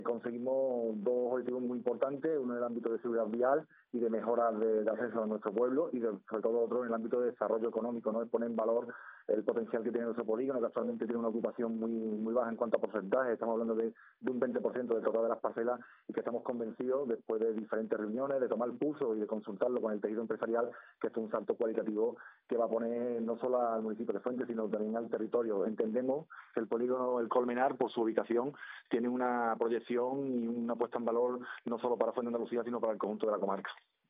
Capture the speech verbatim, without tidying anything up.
Conseguimos dos objetivos muy importantes, uno en el ámbito de seguridad vial y de mejora de, de acceso a nuestro pueblo, y de, sobre todo otro en el ámbito de desarrollo económico, ¿no? Es poner en valor el potencial que tiene nuestro polígono, que actualmente tiene una ocupación muy muy baja en cuanto a porcentaje. Estamos hablando de, de un veinte por ciento del total de las parcelas, y que estamos convencidos, después de diferentes reuniones, de tomar pulso y de consultarlo con el tejido empresarial, que esto es un salto cualitativo que va a poner no solo al municipio de Fuentes, sino también al territorio. Entendemos que el polígono El Colmenar, por su ubicación, tiene una proyección y una puesta en valor no solo para Fuente de Andalucía, sino para el conjunto de la comarca.